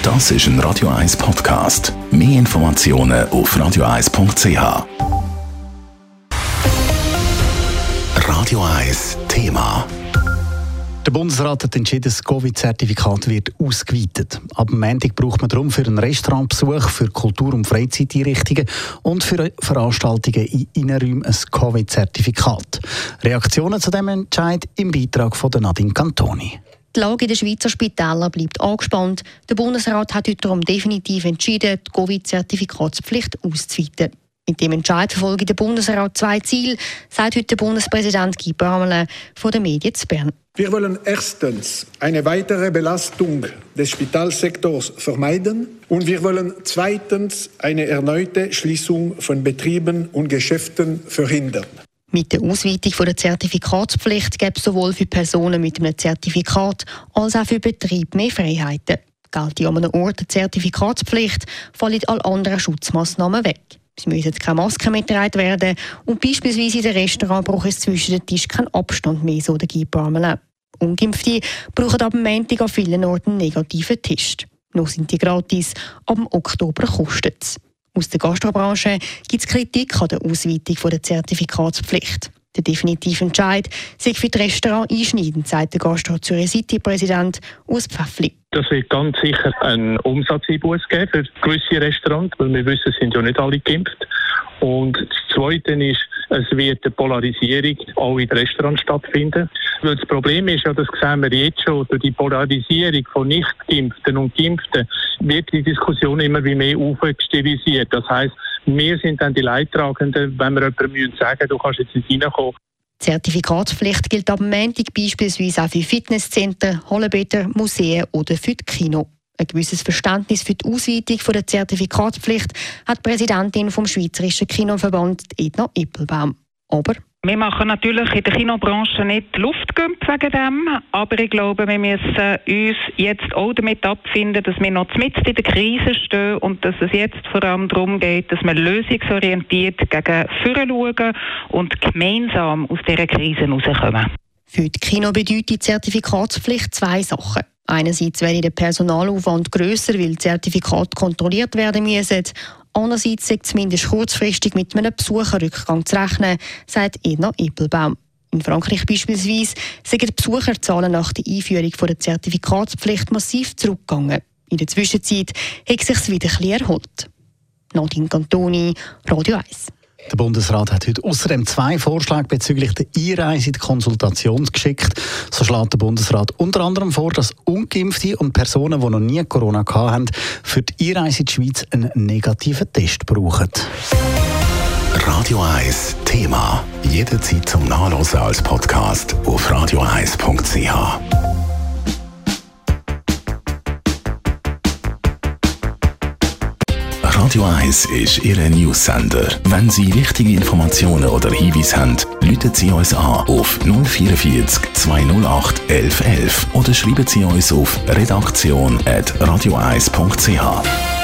Das ist ein Radio 1 Podcast. Mehr Informationen auf radio1.ch. Radio 1 Thema. Der Bundesrat hat entschieden, das Covid-Zertifikat wird ausgeweitet. Ab Montag braucht man darum für einen Restaurantbesuch, für Kultur- und Freizeiteinrichtungen und für Veranstaltungen in Innenräumen ein Covid-Zertifikat. Reaktionen zu diesem Entscheid im Beitrag von Nadine Cantoni. Die Lage in den Schweizer Spitälern bleibt angespannt. Der Bundesrat hat heute darum definitiv entschieden, die Covid-Zertifikatspflicht auszuweiten. Mit dem Entscheid verfolgt der Bundesrat 2 Ziele, sagt heute der Bundespräsident Guy Parmelin von den Medien zu Bern. Wir wollen erstens eine weitere Belastung des Spitalsektors vermeiden und wir wollen zweitens eine erneute Schließung von Betrieben und Geschäften verhindern. Mit der Ausweitung der Zertifikatspflicht gibt es sowohl für Personen mit einem Zertifikat als auch für Betriebe mehr Freiheiten. Gilt an einem Ort eine Zertifikatspflicht, fallen alle anderen Schutzmaßnahmen weg. Es müssen keine Masken mehr getragen werden und beispielsweise in den Restaurants braucht es zwischen den Tischen keinen Abstand mehr, so der Guy Parmelin. Ungeimpfte brauchen ab dem Montag an vielen Orten einen negativen Test. Noch sind die gratis, ab dem Oktober kostet es. Aus der Gastrobranche gibt es Kritik an der Ausweitung der Zertifikatspflicht. Der definitive Entscheid sei für die Restaurants einschneidend, sagt der Gastro-Zürich City-Präsident Urs Pfäffli. Das wird ganz sicher einen Umsatzeinbuß geben für gewisse Restaurants, weil wir wissen, es sind ja nicht alle geimpft. Und das Zweite ist, es wird eine Polarisierung auch in den Restaurants stattfinden. Weil das Problem ist ja, das sehen wir jetzt schon, durch die Polarisierung von Nicht-Geimpften und Geimpften wird die Diskussion immer wie mehr aufgestilisiert. Das heisst, wir sind dann die Leidtragenden, wenn wir jemandem sagen müssen, du kannst jetzt nicht reinkommen. Die Zertifikatspflicht gilt ab Montag beispielsweise auch für Fitnesszentren, Hallenbäder, Museen oder für die Kino. Ein gewisses Verständnis für die Ausweitung der Zertifikatspflicht hat die Präsidentin vom Schweizerischen Kinoverband Edna Ippelbaum. Aber wir machen natürlich in der Kinobranche nicht Luftgump wegen dem, aber ich glaube, wir müssen uns jetzt auch damit abfinden, dass wir noch mitten in der Krise stehen und dass es jetzt vor allem darum geht, dass wir lösungsorientiert gegen vorne schauen und gemeinsam aus dieser Krise herauskommen. Für die Kino bedeutet die Zertifikatspflicht 2 Sachen. Einerseits wäre der Personalaufwand grösser, weil Zertifikate kontrolliert werden müssen. Andererseits sei zumindest kurzfristig mit einem Besucherrückgang zu rechnen, sagt Edna Ippelbaum. In Frankreich beispielsweise sind die Besucherzahlen nach der Einführung der Zertifikatspflicht massiv zurückgegangen. In der Zwischenzeit hat es sich wieder ein bisschen erholt. Nadine Cantoni, Radio 1. Der Bundesrat hat heute außerdem 2 Vorschläge bezüglich der Einreise in die Konsultation geschickt. So schlägt der Bundesrat unter anderem vor, dass Ungeimpfte und Personen, die noch nie Corona hatten, für die Einreise in die Schweiz einen negativen Test brauchen. Radio 1 Thema. Jederzeit zum Nachlesen als Podcast auf radio1.ch. Radio 1 ist Ihr News-Sender. Wenn Sie wichtige Informationen oder Hinweise haben, rufen Sie uns an auf 044 208 1111 oder schreiben Sie uns auf redaktion@radio1.ch.